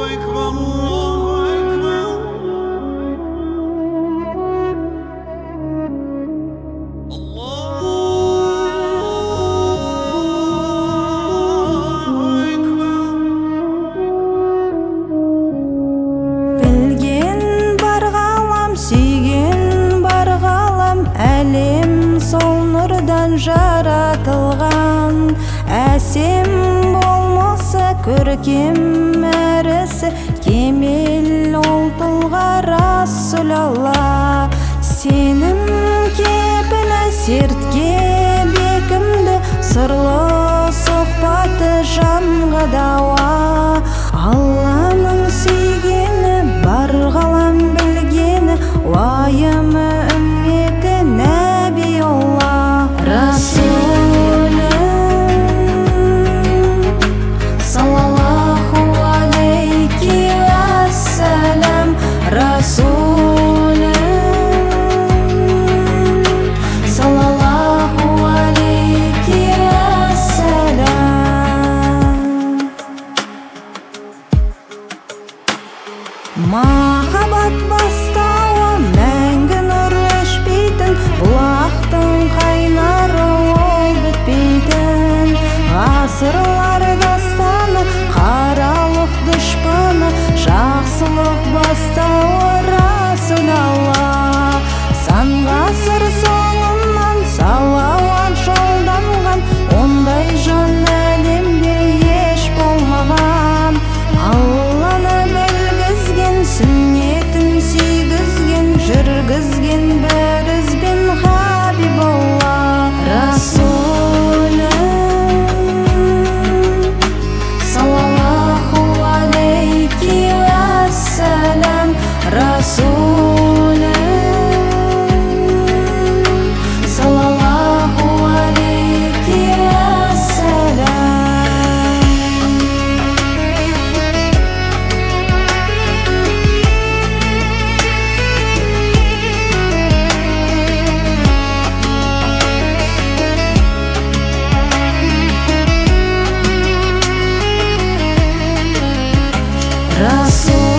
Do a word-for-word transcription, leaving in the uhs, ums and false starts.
Әлем сол нұрдан жаратылған, әсем болмысы көркем әрісі кемел ол тұлға Расул-Алла. Сенім кепілі сертке бекімді, сырлы сұхбаты жанға дауа. Алланың сүйгені бар ғалам білгені, уайымы үмметі Нәбиулла. Расулым саллаллаху алейхи вассалам, Расулым саллаллаху алейхи вассалам. Махаббат бастауы мәңгі нұр өшпейтін, бұлақтың қайнары ол бітпейтін. Ғасырлар дастаны, қаралық дұшпаны, жақсылық бастауы Расул-Алла. Сан ғасыр соңынан салауат жолданған, ондай жан әлемде еш болмаған. Алланы білгізген, сүннетін сүйгізген, жүргізген бір ізбен Хабибулла. Расулым саллаллаху алейхи вассалам, Расулым саллаллаху алейхи вассалам. Расул